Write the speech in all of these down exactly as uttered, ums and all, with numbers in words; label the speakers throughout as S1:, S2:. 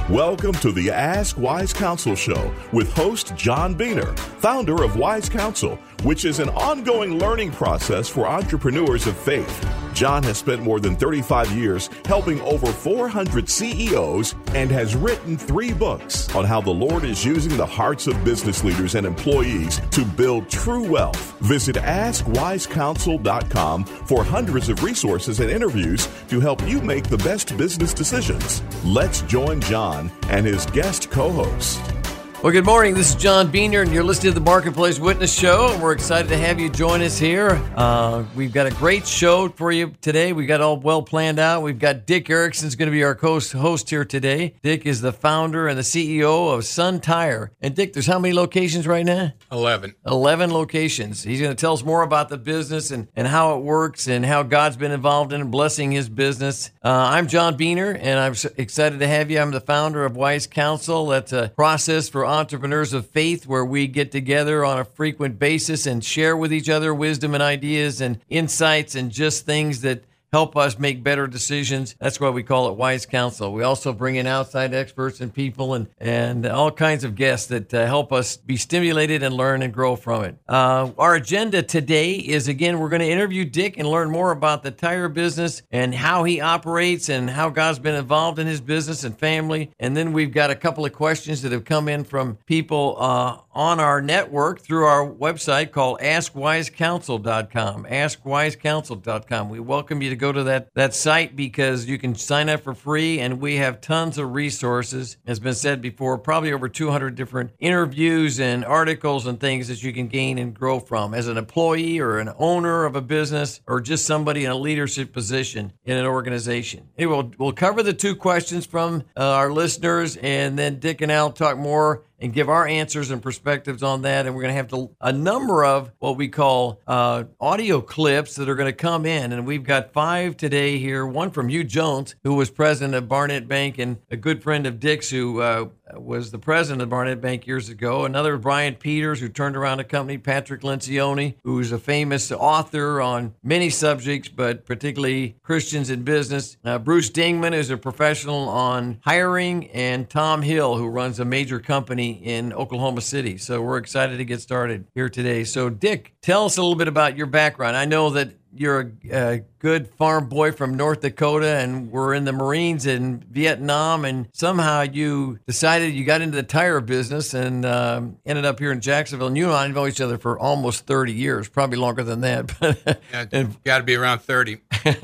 S1: Welcome to the Ask Wise Counsel Show with host John Beener, founder of Wise Counsel, which is an ongoing learning process for entrepreneurs of faith. John has spent more than thirty-five years helping over four hundred C E Os and has written three books on how the Lord is using the hearts of business leaders and employees to build true wealth. Visit ask wise counsel dot com for hundreds of resources and interviews to help you make the best business decisions. Let's join John and his guest co-host.
S2: Well, good morning. This is John Beener, and you're listening to the Marketplace Witness Show, and we're excited to have you join us here. Uh, we've got a great show for you today. We got all well planned out. We've got Dick Erickson's going to be our host here today. Dick is the founder and the C E O of Sun Tire. And Dick, there's how many locations right now?
S3: Eleven.
S2: Eleven locations. He's going to tell us more about the business and, and how it works and how God's been involved in blessing his business. Uh, I'm John Beener, and I'm excited to have you. I'm the founder of Wise Counsel. That's a process for entrepreneurs of faith where we get together on a frequent basis and share with each other wisdom and ideas and insights and just things that help us make better decisions. That's why we call it Wise Counsel. We also bring in outside experts and people and, and all kinds of guests that uh, help us be stimulated and learn and grow from it. Uh, our agenda today is, again, we're going to interview Dick and learn more about the tire business and how he operates and how God's been involved in his business and family. And then we've got a couple of questions that have come in from people uh, on our network through our website called ask wise counsel dot com. ask wise counsel dot com. We welcome you to go to that, that site because you can sign up for free, and we have tons of resources. As been said before, probably over two hundred different interviews and articles and things that you can gain and grow from as an employee or an owner of a business or just somebody in a leadership position in an organization. Hey, we'll, we'll cover the two questions from uh, our listeners, and then Dick and Al talk more and give our answers and perspectives on that. And we're going to have to, a number of what we call uh, audio clips that are going to come in. And we've got five today here. One from Hugh Jones, who was president of Barnett Bank and a good friend of Dick's, who uh, was the president of Barnett Bank years ago. Another, Brian Peters, who turned around a company. Patrick Lencioni, who's a famous author on many subjects, but particularly Christians in business. Uh, Bruce Dingman is a professional on hiring, and Tom Hill, who runs a major company in Oklahoma City. So we're excited to get started here today. So Dick, tell us a little bit about your background. I know that you're a, a good farm boy from North Dakota and were in the Marines in Vietnam, and somehow you decided you got into the tire business and um, ended up here in Jacksonville. And you and I know each other for almost thirty years, probably longer than that. But
S3: yeah, got to be around thirty.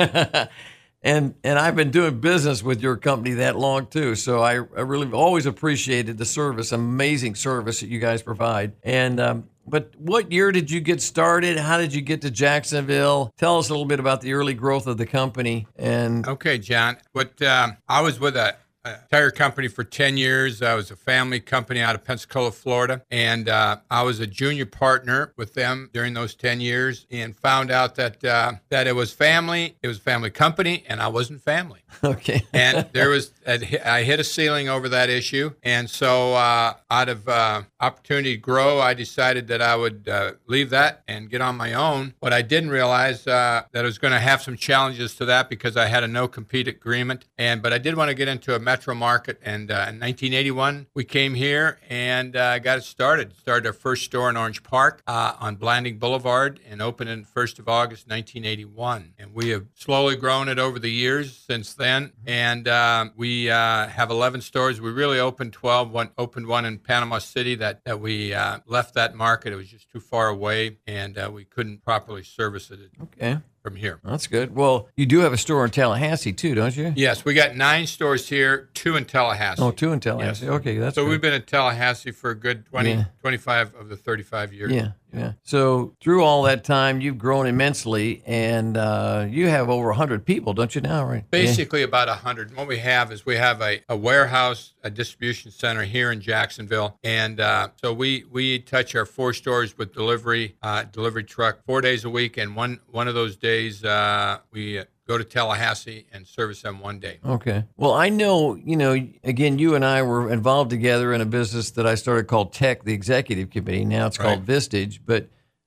S2: And and I've been doing business with your company that long too, so I, I really always appreciated the service, amazing service that you guys provide. And um, but what year did you get started? How did you get to Jacksonville? Tell us a little bit about the early growth of the company. And
S3: okay, John. What um, I was with a a tire company for ten years. I was a family company out of Pensacola, Florida, and uh, I was a junior partner with them during those ten years, and found out that uh, that it was family, it was a family company, and I wasn't family.
S2: Okay.
S3: And there was, I hit a ceiling over that issue, and so uh, out of uh, opportunity to grow, I decided that I would uh, leave that and get on my own. But I didn't realize uh, that I was going to have some challenges to that because I had a no-compete agreement, and but I did want to get into a metro market, and uh, in nineteen eighty-one we came here and uh, got it started. Started our first store in Orange Park uh, on Blanding Boulevard and opened on first of August nineteen eighty-one. And we have slowly grown it over the years since then, and uh, we uh, have eleven stores. We really opened twelve. One opened one in Panama City that that we uh, left that market. It was just too far away, and uh, we couldn't properly service it.
S2: Okay.
S3: From here.
S2: That's good. Well, you do have a store in Tallahassee too, don't you?
S3: Yes, we got nine stores here, two in Tallahassee.
S2: Oh, two in Tallahassee.
S3: Yes.
S2: Okay, that's
S3: so
S2: good.
S3: We've been in Tallahassee for a good twenty,
S2: yeah.
S3: twenty-five of the thirty-five years.
S2: Yeah, yeah. So through all that time, you've grown immensely, and uh, you have over one hundred people, don't you now? Right?
S3: Basically, yeah. About one hundred. What we have is we have a, a warehouse, a distribution center here in Jacksonville, and uh, so we we touch our four stores with delivery, uh, delivery truck four days a week, and one one of those days uh, we go to Tallahassee and service them one day.
S2: Okay. Well, I know, you know, again, you and I were involved together in a business that I started called Tech, the Executive Committee. Now it's
S3: right.
S2: called Vistage, but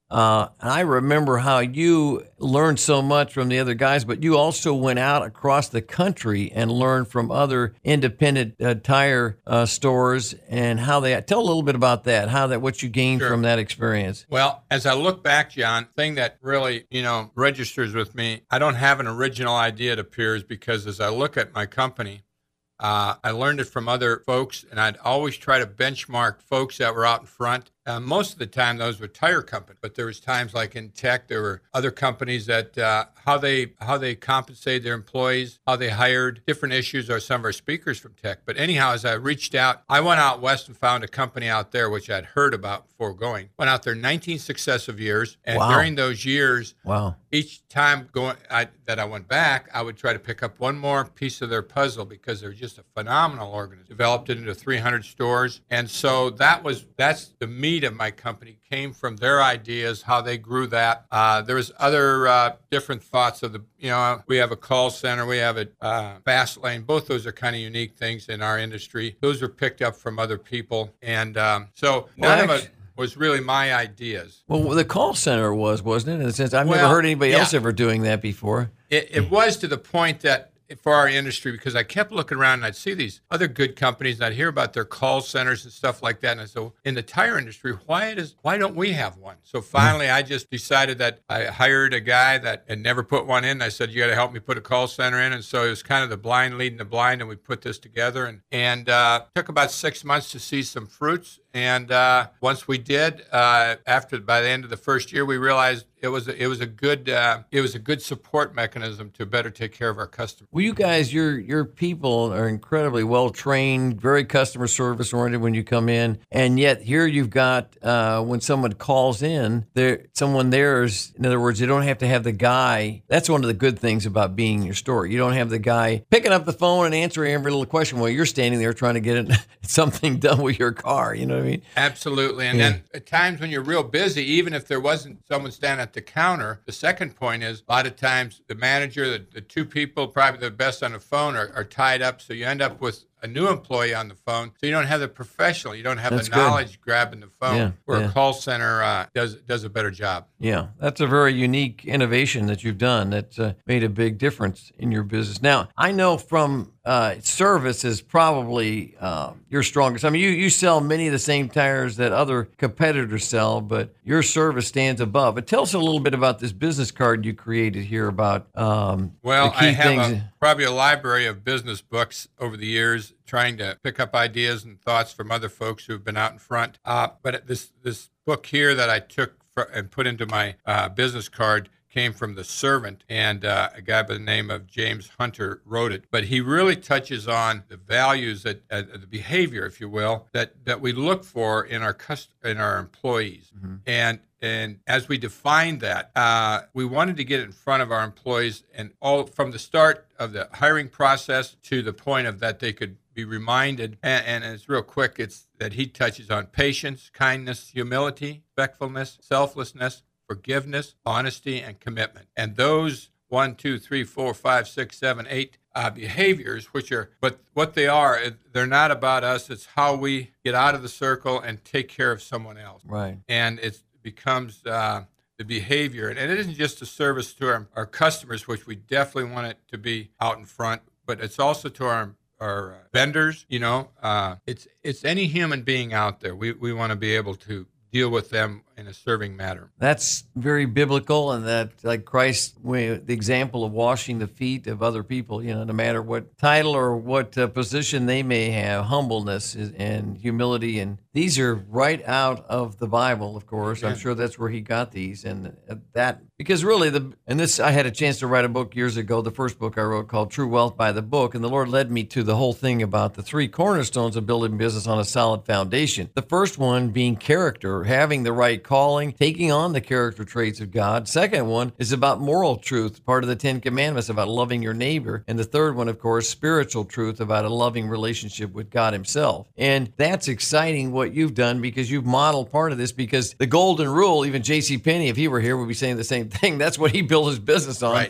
S2: Uh, and I remember how you learned so much from the other guys, but you also went out across the country and learned from other independent uh, tire uh, stores and how they tell a little bit about that, how that what you gained
S3: Sure.
S2: from that experience.
S3: Well, as I look back, John, thing that really, you know, registers with me, I don't have an original idea, it appears, because as I look at my company, uh, I learned it from other folks, and I'd always try to benchmark folks that were out in front. Uh, most of the time, those were tire companies, but there was times like in tech, there were other companies that uh, how they how they compensated their employees, how they hired, different issues are some of our speakers from tech. But anyhow, as I reached out, I went out west and found a company out there, which I'd heard about before going. Went out there nineteen successive years, and
S2: Wow.
S3: during those years,
S2: Wow.
S3: each time going I, that I went back, I would try to pick up one more piece of their puzzle because they're just a phenomenal organization. Developed it into three hundred stores, and so that was that's the meat of my company came from their ideas, how they grew that. Uh, there was other uh, different thoughts of the, you know, we have a call center, we have a uh, fast lane. Both those are kind of unique things in our industry. Those were picked up from other people, and um, so
S2: Well,
S3: none of
S2: actu-
S3: it was really my ideas.
S2: Well, the call center was, wasn't it? In a sense, I've never
S3: Well,
S2: heard anybody
S3: yeah.
S2: else ever doing that before.
S3: It, it was to the point that for our industry, because I kept looking around and I'd see these other good companies and I'd hear about their call centers and stuff like that. And I said, in the tire industry, why does why don't we have one? So finally, I just decided that I hired a guy that had never put one in. I said, you got to help me put a call center in. And so it was kind of the blind leading the blind, and we put this together. And and uh, took about six months to see some fruits. And uh, once we did, uh, after by the end of the first year, we realized it was a, it was a good uh, it was a good support mechanism to better take care of our customers.
S2: Well, you guys, your your people are incredibly well trained, very customer service oriented when you come in, and yet here you've got uh, when someone calls in, there someone there's in other words, you don't have to have the guy. That's one of the good things about being in your store. You don't have the guy picking up the phone and answering every little question while you're standing there trying to get it, something done with your car. You know what I mean?
S3: Absolutely. And
S2: Yeah.
S3: then at times when you're real busy, even if there wasn't someone standing at the counter, the second point is a lot of times the manager, the, the two people probably the best on the phone are, are tied up. So you end up with a new employee on the phone. So you don't have the professional. You don't have
S2: That's
S3: the
S2: good.
S3: knowledge grabbing the phone
S2: Yeah,
S3: where
S2: yeah.
S3: a call center uh, does does a better job.
S2: Yeah, that's a very unique innovation that you've done that's uh, made a big difference in your business. Now, I know from uh, service is probably uh, your strongest. I mean, you, you sell many of the same tires that other competitors sell, but your service stands above. But tell us a little bit about this business card you created here about um,
S3: Well,
S2: the key
S3: I have
S2: things.
S3: a, probably a library of business books over the years, trying to pick up ideas and thoughts from other folks who have been out in front. Uh, but this this book here that I took fr- and put into my uh, business card came from The Servant, and uh, a guy by the name of James Hunter wrote it. But he really touches on the values, that uh, the behavior, if you will, that, that we look for in our cust- in our employees.
S2: Mm-hmm.
S3: And And as we defined that, uh, we wanted to get it in front of our employees, and all from the start of the hiring process to the point of that they could be reminded. And, and it's real quick. It's that he touches on patience, kindness, humility, respectfulness, selflessness, forgiveness, honesty, and commitment. And those one, two, three, four, five, six, seven, eight uh, behaviors, which are, but what they are, they're not about us. It's how we get out of the circle and take care of someone else.
S2: Right.
S3: And it's becomes uh, the behavior. And it isn't just a service to our, our customers, which we definitely want it to be out in front, but it's also to our our uh, vendors. You know, uh, it's it's any human being out there. We we want to be able to deal with them in a serving manner.
S2: That's very biblical, and that, like Christ, the example of washing the feet of other people, you know, no matter what title or what uh, position they may have, humbleness is- and humility. And these are right out of the Bible, of course. I'm
S3: Yeah.
S2: sure that's where he got these. And uh, that, because really, the and this, I had a chance to write a book years ago, the first book I wrote called True Wealth by the Book. And the Lord led me to the whole thing about the three cornerstones of building business on a solid foundation. The first one being character, having the right calling, taking on the character traits of God. Second one is about moral truth, part of the Ten Commandments, about loving your neighbor. And the third one, of course, spiritual truth, about a loving relationship with God himself. And that's exciting what you've done, because you've modeled part of this, because the golden rule, even J C Penney, if he were here, would be saying the same thing. That's what he built his business on.
S3: Right.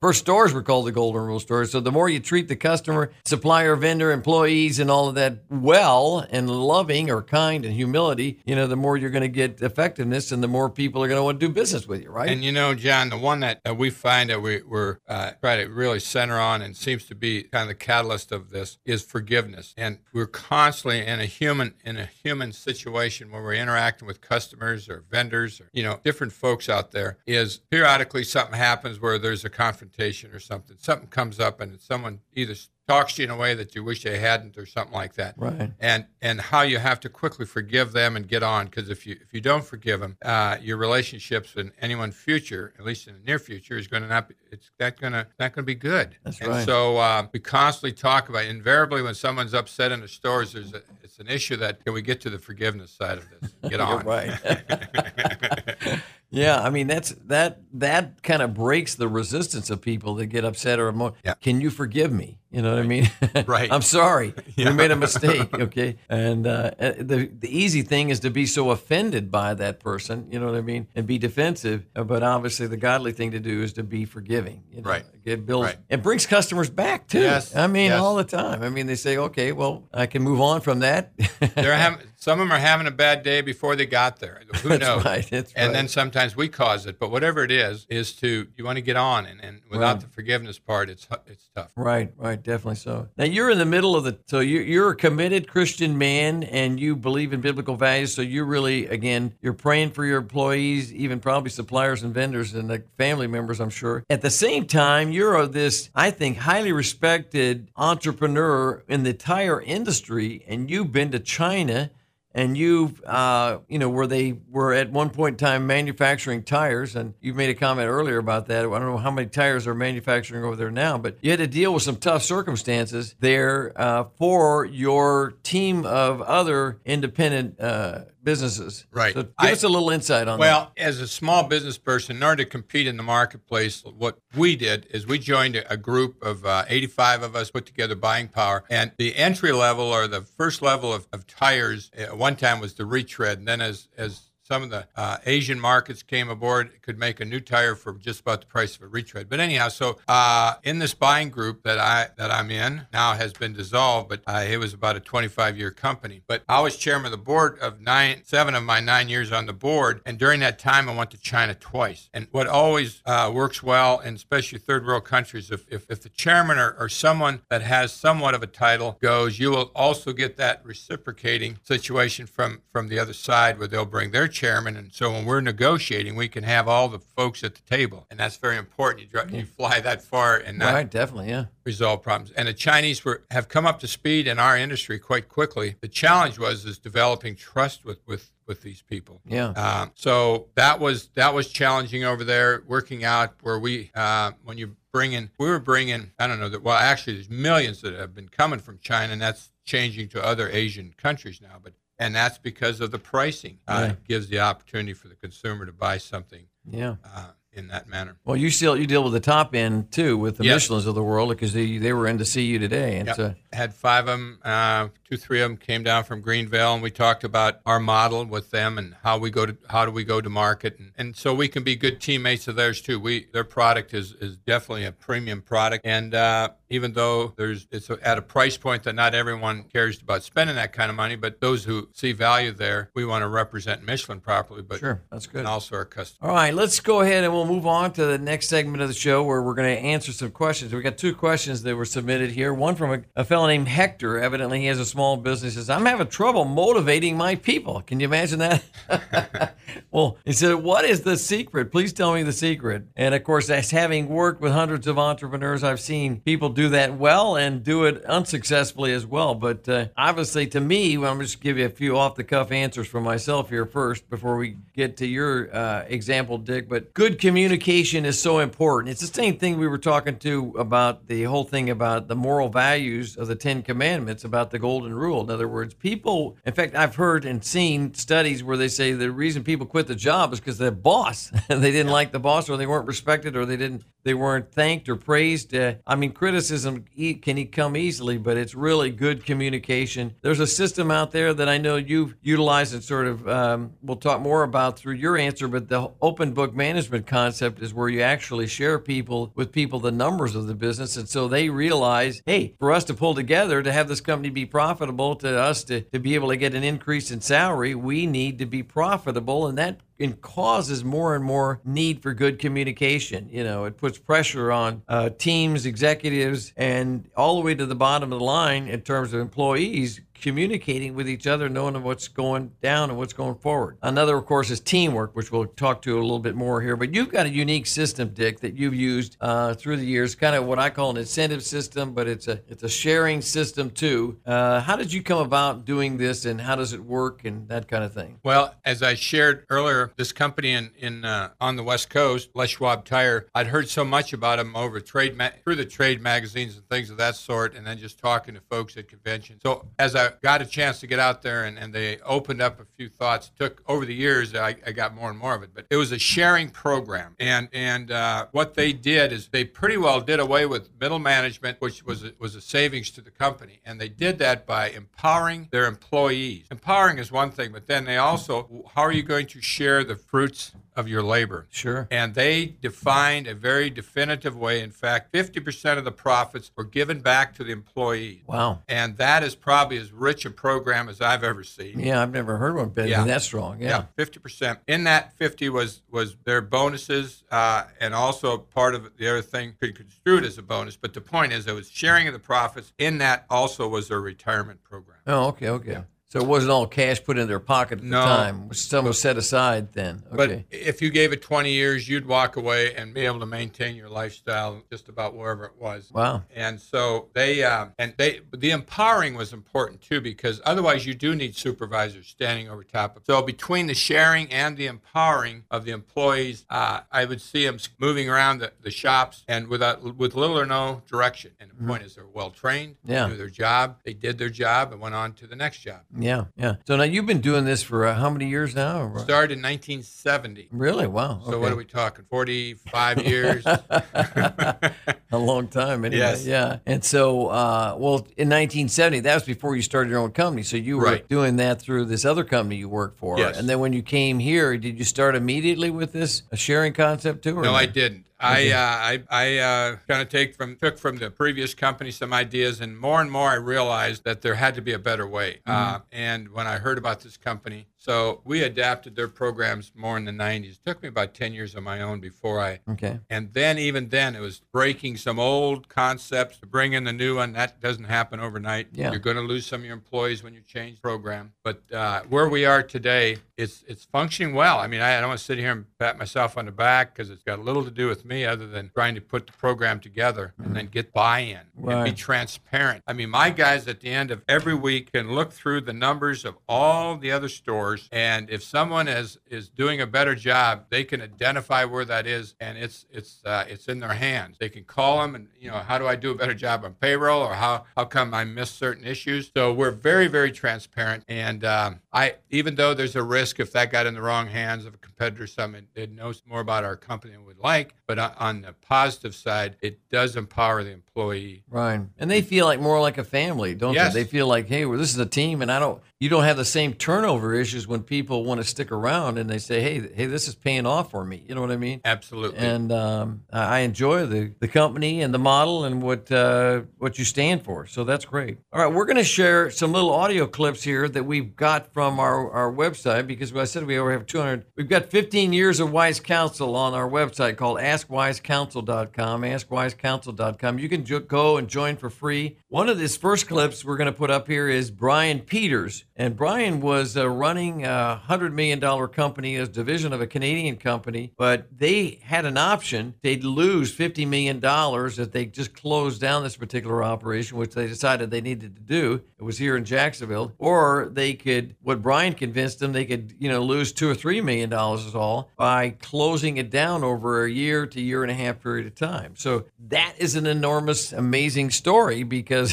S2: first stores were called the Golden Rule stores. So the more you treat the customer, supplier, vendor, employees, and all of that well and loving or kind and humility, you know, the more you're going to get effectiveness and the more people are going to want to do business with you, right?
S3: And you know, John, the one that, that we find that we, we're uh, trying to really center on and seems to be kind of the catalyst of this is forgiveness. And we're constantly in a human in a human situation where we're interacting with customers or vendors or, you know, different folks out there, is periodically something happens where there's a confrontation or something. Something comes up and someone either talks to you in a way that you wish they hadn't or something like that.
S2: Right.
S3: And and how you have to quickly forgive them and get on, because if you if you don't forgive them, uh, your relationships in anyone future, at least in the near future, is going to not be, it's not going to not going to be good.
S2: That's
S3: and
S2: right.
S3: So uh, we constantly talk about, invariably when someone's upset in the stores, there's a, it's an issue that, can we get to the forgiveness side of this? Get on.
S2: You're right. Yeah, I mean, that's that that kind of breaks the resistance of people that get upset or more.
S3: Yeah.
S2: Can you forgive me? You know what I mean?
S3: Right.
S2: I'm sorry.
S3: Yeah.
S2: We made a mistake. Okay. And uh, the the easy thing is to be so offended by that person. You know what I mean? And be defensive. But obviously, the godly thing to do is to be forgiving. You know?
S3: Right.
S2: It builds.
S3: Right.
S2: It brings customers back too.
S3: Yes.
S2: I mean,
S3: Yes.
S2: all the time. I mean, they say, okay, well, I can move on from that.
S3: They're having, some of them are having a bad day before they got there. Who
S2: That's
S3: knows?
S2: right. That's
S3: and
S2: right.
S3: then sometimes we cause it. But whatever it is, is to, you want to get on. And, and without
S2: Right.
S3: the forgiveness part, it's it's tough.
S2: Right, right, definitely so. Now you're in the middle of the, so you're, you're a committed Christian man and you believe in biblical values. So you're really, again, you're praying for your employees, even probably suppliers and vendors and the family members, I'm sure. At the same time, you're this, I think, highly respected entrepreneur in the tire industry, and you've been to China. And you've, uh, you know, where they were at one point in time manufacturing tires, and you made a comment earlier about that. I don't know how many tires are manufacturing over there now, but you had to deal with some tough circumstances there uh, for your team of other independent uh, businesses.
S3: Right.
S2: So give
S3: I-
S2: us a little insight on
S3: Well, as a small business person, in order to compete in the marketplace, what we did is we joined a, a group of uh, eighty-five of us, put together Buying Power, and the entry level or the first level of, of tires at one time was the retread, and then as as some of the uh, Asian markets came aboard, it could make a new tire for just about the price of a retread. But anyhow, so uh, in this buying group that I that I'm in now has been dissolved, but uh, it was about a twenty-five year company. But I was chairman of the board of nine, seven of my nine years on the board, and during that time, I went to China twice. And what always uh, works well, and especially third world countries, if if, if the chairman or, or someone that has somewhat of a title goes, you will also get that reciprocating situation from from the other side, where they'll bring their chairman, and so when we're negotiating, we can have all the folks at the table, and that's very important. You, drive, you fly that far and not
S2: right, definitely, yeah.
S3: resolve problems. And the Chinese were have come up to speed in our industry quite quickly. The challenge was is developing trust with with with these people.
S2: Yeah.
S3: Um, so that was that was challenging over there. Working out where we uh, when you bring in, we were bringing I don't know that well actually there's millions that have been coming from China, and that's changing to other Asian countries now, but. And that's because of the pricing. Uh,
S2: Yeah.
S3: It gives the opportunity for the consumer to buy something
S2: Yeah.
S3: uh, in that manner.
S2: Well, you still you deal with the top end too, with the
S3: Yes.
S2: Michelins of the world, because they, they were in to see you today, and
S3: Yep.
S2: so
S3: Had five of them, uh, two, three of them came down from Greenville, and we talked about our model with them and how we go to how do we go to market, and, and so we can be good teammates of theirs too. We their product is is definitely a premium product, and uh, even though there's it's at a price point that not everyone cares about spending that kind of money, but those who see value there, we want to represent Michelin properly, but
S2: sure, that's good.
S3: and also our customers.
S2: All right, let's go ahead and we'll move on to the next segment of the show where we're going to answer some questions. We got two questions that were submitted here. One from a, a fellow named Hector. Evidently, he has a small business. He says, I'm having trouble motivating my people. Can you imagine that? Well, he said, what is the secret? Please tell me the secret. And of course, as having worked with hundreds of entrepreneurs, I've seen people do that well and do it unsuccessfully as well. But uh, obviously, to me, well, I'm just give you a few off-the-cuff answers for myself here first before we get to your uh, example, Dick. But good communication is so important. It's the same thing we were talking to about the whole thing about the moral values of the Ten Commandments, about the Golden Rule. In other words, people, in fact, I've heard and seen studies where they say the reason people quit the job is because the boss, they didn't like the boss, or they weren't respected, or they didn't they weren't thanked or praised. Uh, I mean, criticism e- can e- come easily, but it's really good communication. There's a system out there that I know you've utilized and sort of um, we'll talk more about through your answer, but the open book management concept is where you actually share people with people the numbers of the business. And so they realize, hey, for us to pull together to have this company be profitable, to us to, to be able to get an increase in salary, we need to be profitable. And that it causes more and more need for good communication. You know, it puts pressure on uh, teams, executives, and all the way to the bottom of the line in terms of employees communicating with each other, knowing what's going down and what's going forward. Another, of course, is teamwork, which we'll talk to a little bit more here. But you've got a unique system, Dick, that you've used uh, through the years, kind of what I call an incentive system, but it's a it's a sharing system too. Uh, how did you come about doing this, and how does it work, and that kind of thing?
S3: Well, as I shared earlier, this company in in uh, on the West Coast, Les Schwab Tire, I'd heard so much about them over trade ma- through the trade magazines and things of that sort, and then just talking to folks at conventions. So as I got a chance to get out there and, and they opened up a few thoughts. It took over the years, I, I got more and more of it, but it was a sharing program. And and uh, what they did is they pretty well did away with middle management, which was a, was a savings to the company. And they did that by empowering their employees. Empowering is one thing, but then they also, how are you going to share the fruits of your labor?
S2: Sure.
S3: And they defined a very definitive way. In fact, fifty percent of the profits were given back to the employees.
S2: Wow.
S3: And that is probably as rich a program as I've ever seen.
S2: Yeah, I've never heard one been
S3: Yeah.
S2: that strong. Yeah.
S3: Yeah, fifty percent. In that fifty was was their bonuses, uh, and also part of it, the other thing could construe it as a bonus. But the point is, it was sharing of the profits. In that also was their retirement program.
S2: Oh, okay, okay.
S3: Yeah.
S2: So it wasn't all cash put in their pocket at
S3: No.
S2: the time. Some was set aside then. Okay.
S3: But if you gave it twenty years, you'd walk away and be able to maintain your lifestyle just about wherever it was.
S2: Wow.
S3: And so they uh, and they the empowering was important too, because otherwise you do need supervisors standing over top of. So between the sharing and the empowering of the employees, uh, I would see them moving around the, the shops and without with little or no direction. And the point is, they're well trained.
S2: Yeah.
S3: They knew their job. They did their job and went on to the next job.
S2: Yeah, yeah. So now you've been doing this for uh, how many years now?
S3: Started in nineteen seventy.
S2: Really? Wow.
S3: So
S2: okay.
S3: what are we talking? forty-five years.
S2: A long time, anyway.
S3: Yes.
S2: Yeah. And so, uh, well, in nineteen seventy, that was before you started your own company. So you were
S3: Right.
S2: doing that through this other company you worked for.
S3: Yes.
S2: And then when you came here, did you start immediately with this a sharing concept too? Or
S3: No, I didn't. I uh, I, I uh, kind of take from took from the previous company some ideas, and more and more I realized that there had to be a better way.
S2: Mm-hmm.
S3: Uh, and when I heard about this company, so we adapted their programs more in the nineties. It took me about ten years of my own before I.
S2: Okay.
S3: And then even then, it was breaking some old concepts to bring in the new one. That doesn't happen overnight.
S2: Yeah.
S3: You're going to lose some of your employees when you change the program. But uh, where we are today, it's it's functioning well. I mean, I, I don't want to sit here and pat myself on the back because it's got little to do with me other than trying to put the program together mm-hmm. and then get buy-in
S2: right.
S3: and be transparent. I mean, my guys at the end of every week can look through the numbers of all the other stores, and if someone is is doing a better job, they can identify where that is, and it's it's uh, it's in their hands. They can call them and, you know, how do I do a better job on payroll, or how how come I missed certain issues? So we're very, very transparent, and um, I even though there's a risk if that got in the wrong hands of a competitor, someone that knows more about our company than we'd like, but on the positive side, it does empower the employee.
S2: Right. And they feel like more like a family, don't
S3: Yes.
S2: they? They feel like, hey, well, this is a team, and I don't. You don't have the same turnover issues when people want to stick around and they say, hey, hey, this is paying off for me. You know what I mean?
S3: Absolutely.
S2: And um, I enjoy the, the company and the model and what uh, what you stand for. So that's great. All right, we're going to share some little audio clips here that we've got from our, our website, because I said we over have two hundred. We've got fifteen years of Wise Counsel on our website called ask wise counsel dot com, ask wise counsel dot com. You can jo- go and join for free. One of these first clips we're going to put up here is Brian Peters. And Brian was uh, running a one hundred million dollars company as division of a Canadian company, but they had an option. They'd lose fifty million dollars if they just closed down this particular operation, which they decided they needed to do. It was here in Jacksonville. Or they could, what Brian convinced them, they could, you know, lose two or three million dollars is all by closing it down over a year to year and a half period of time. So that is an enormous, amazing story, because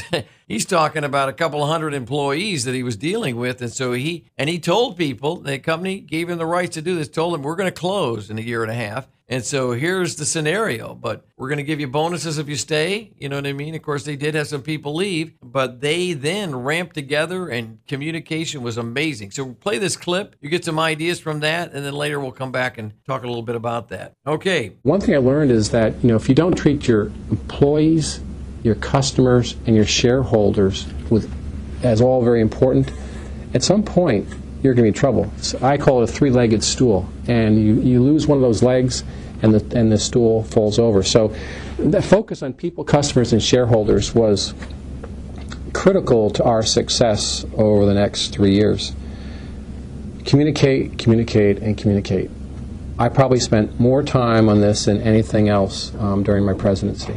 S2: he's talking about a couple hundred employees that he was dealing with. And so he, and he told people, the company gave him the rights to do this, told him, we're going to close in a year and a half. And so here's the scenario, but we're going to give you bonuses if you stay. You know what I mean? Of course, they did have some people leave, but they then ramped together and communication was amazing. So play this clip. You get some ideas from that, and then later we'll come back and talk a little bit about that. Okay.
S4: One thing I learned is that, you know, if you don't treat your employees, your customers, and your shareholders with as all very important, at some point, you're going to be in trouble. So I call it a three-legged stool, and you, you lose one of those legs, and the and the stool falls over. So the focus on people, customers, and shareholders was critical to our success over the next three years. Communicate, communicate, and communicate. I probably spent more time on this than anything else um, during my presidency,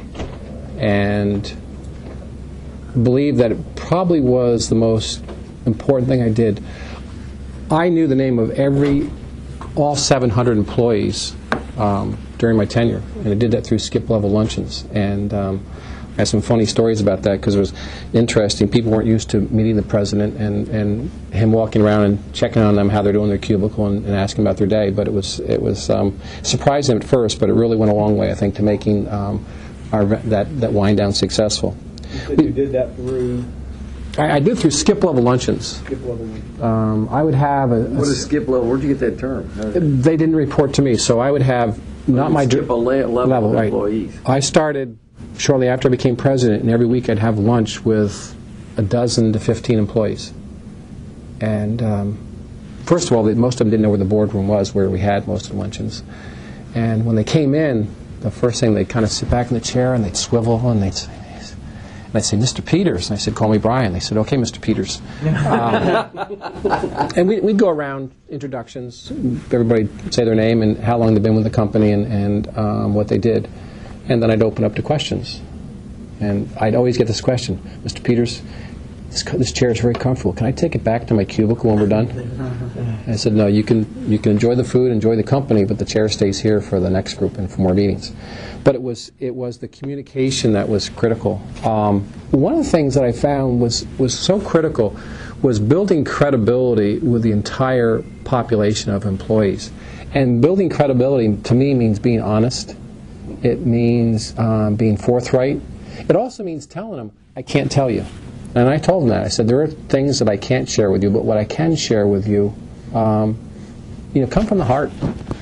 S4: and believe that it probably was the most important thing I did. I knew the name of every, all seven hundred employees um, during my tenure, and I did that through skip-level luncheons. And um, I have some funny stories about that because it was interesting. People weren't used to meeting the president and, and him walking around and checking on them how they're doing their cubicle and, and asking about their day. But it was it was um, surprising at first, but it really went a long way, I think, to making um, our that that wind down successful.
S5: You said you did that through.
S4: I, I did through skip-level luncheons.
S5: Skip-level luncheons.
S4: Um, I would have a, a
S6: What is skip level? Where'd you get that term?
S4: They didn't report to me, so I would have not my
S6: skip a la- level,
S4: level
S6: of
S4: right.
S6: employees.
S4: I started shortly after I became president, and every week I'd have lunch with a dozen to fifteen employees. And um, first of all, they, most of them didn't know where the boardroom was, where we had most of the luncheons. And when they came in, the first thing, they'd kind of sit back in the chair and they'd swivel and they'd say, and I'd say, Mister Peters. And I said, call me Brian. They said, okay, Mister Peters. um, and we, we'd go around, introductions. Everybody would say their name and how long they've been with the company and, and um, what they did. And then I'd open up to questions. And I'd always get this question, Mister Peters, this, this chair is very comfortable. Can I take it back to my cubicle when we're done? And I said, no, you can, you can enjoy the food, enjoy the company, but the chair stays here for the next group and for more meetings. But it was it was the communication that was critical. Um, one of the things that I found was, was so critical was building credibility with the entire population of employees. And building credibility, to me, means being honest. It means um, being forthright. It also means telling them, I can't tell you. And I told them that. I said, there are things that I can't share with you, but what I can share with you, um, you know, come from the heart.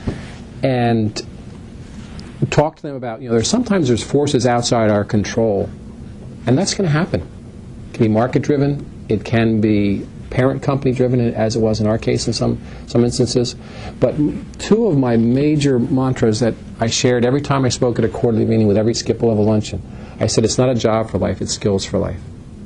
S4: And talk to them about, you know, there's sometimes there's forces outside our control, and that's going to happen. It can be market-driven. It can be parent company-driven, as it was in our case in some, some instances. But two of my major mantras that I shared every time I spoke at a quarterly meeting with every skip-level luncheon, I said, it's not a job for life, it's skills for life.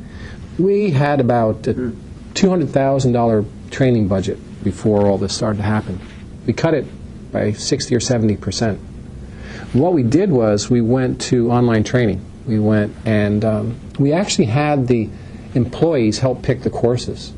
S4: We had about a two hundred thousand dollars training budget before all this started to happen. We cut it by sixty or seventy percent. What we did was we went to online training. We went and um, we actually had the employees help pick the courses.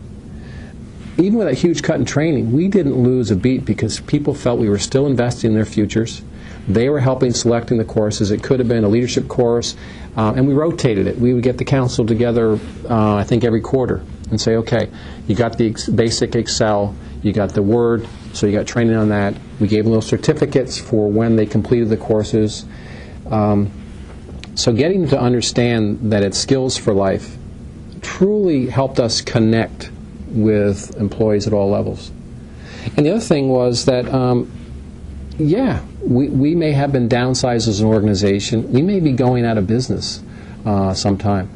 S4: Even with a huge cut in training, we didn't lose a beat because people felt we were still investing in their futures. They were helping selecting the courses. It could have been a leadership course, uh, and we rotated it. We would get the council together, uh, I think, every quarter and say, okay, you got the ex- basic Excel, you got the Word, so you got training on that. We gave them little certificates for when they completed the courses. Um, so getting them to understand that it's skills for life truly helped us connect with employees at all levels. And the other thing was that, um, yeah, we, we may have been downsized as an organization. We may be going out of business uh, sometime.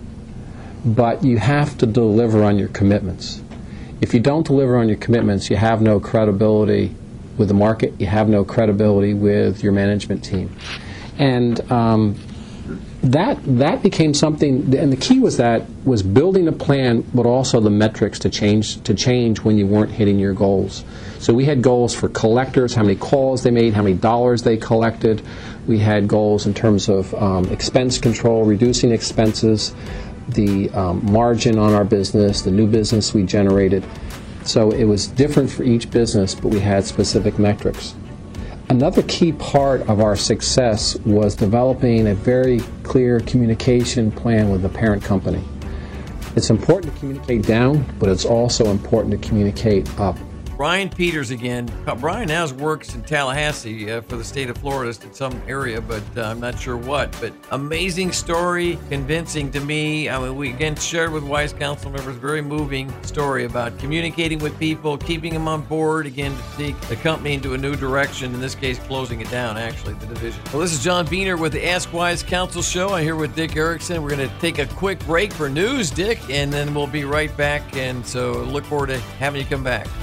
S4: But you have to deliver on your commitments. If you don't deliver on your commitments, you have no credibility with the market. You have no credibility with your management team. And um, that that became something, and the key was that was building a plan, but also the metrics to change to change when you weren't hitting your goals. So we had goals for collectors, how many calls they made, how many dollars they collected. We had goals in terms of um, expense control, reducing expenses, the um, margin on our business, the new business we generated. So it was different for each business, but we had specific metrics. Another key part of our success was developing a very clear communication plan with the parent company. It's important to communicate down, but it's also important to communicate up.
S2: Brian Peters again. Brian now works in Tallahassee uh, for the state of Florida in some area, but uh, I'm not sure what. But amazing story, convincing to me. I mean, we again shared with Wise Council members, very moving story about communicating with people, keeping them on board, again, to take the company into a new direction, in this case, closing it down, actually, the division. Well, this is John Beener with the Ask Wise Council Show. I'm here with Dick Erickson. We're going to take a quick break for news, Dick, and then we'll be right back. And so look forward to having you come back.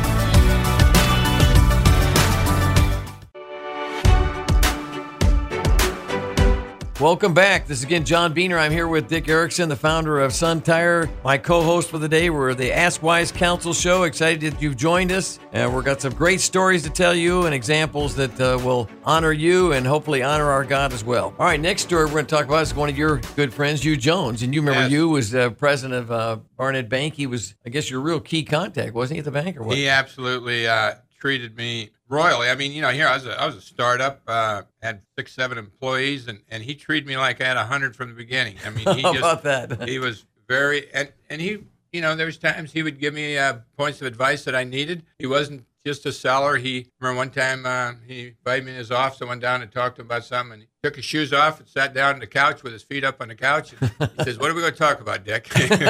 S2: Welcome back. This is again John Beener. I'm here with Dick Erickson, the founder of Sun Tire. My co-host for the day. We're the Ask Wise Council Show. Excited that you've joined us. Uh, we've got some great stories to tell you and examples that uh, will honor you and hopefully honor our God as well. All right, next story we're going to talk about is one of your good friends, Hugh Jones. And you remember
S3: Yes.
S2: Hugh was uh, president of uh, Barnett Bank. He was, I guess, your real key contact, wasn't he, at the bank or what?
S3: He absolutely uh, treated me royally. I mean, you know, here I was a, I was a startup, uh, had six, seven employees, and, and he treated me like I had a hundred from the beginning. I mean, he
S2: How
S3: just,
S2: about that?
S3: he was very, and, and he, you know, there was times he would give me uh, points of advice that I needed. He wasn't just a seller. He, remember one time uh, he invited me in his office. I went down and talked to him about something, and he took his shoes off and sat down on the couch with his feet up on the couch. And he says, "What are we going to talk about, Dick?"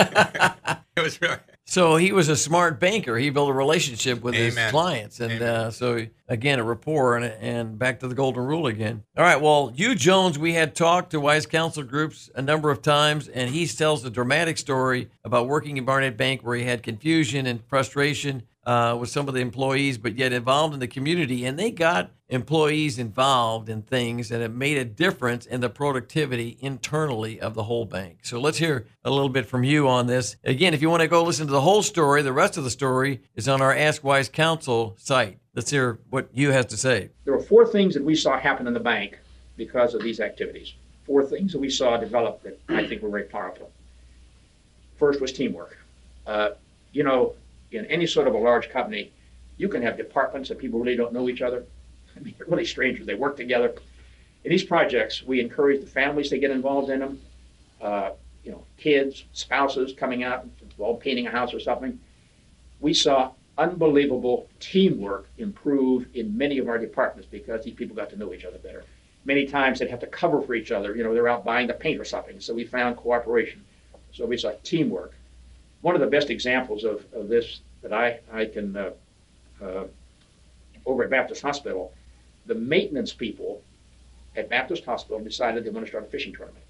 S3: It was really...
S2: So he was a smart banker. He built a relationship with his
S3: Amen.
S2: clients. And uh, so, again, a rapport and, and back to the golden rule again. All right, well, Hugh Jones, we had talked to Wise Council groups a number of times, and he tells a dramatic story about working in Barnett Bank where he had confusion and frustration uh, with some of the employees, but yet involved in the community. And they got employees involved in things, and it made a difference in the productivity internally of the whole bank. So let's hear a little bit from you on this. Again, if you want to go listen to the whole story, the rest of the story is on our Ask Wise Council site. Let's hear what Hugh has to say.
S7: There were four things that we saw happen in the bank because of these activities. Four things that we saw develop that I think were very powerful. First was teamwork. Uh, you know, in any sort of a large company, you can have departments that people really don't know each other. I mean, they're really strangers. They work together. In these projects, we encourage the families to get involved in them. Uh, you know, kids, spouses coming out, involved painting a house or something. We saw unbelievable teamwork improve in many of our departments because these people got to know each other better. Many times they'd have to cover for each other. You know, they're out buying the paint or something. So we found cooperation. So we saw teamwork. One of the best examples of, of this that I, I can, uh, uh, over at Baptist Hospital, the maintenance people at Baptist Hospital decided they want to start a fishing tournament.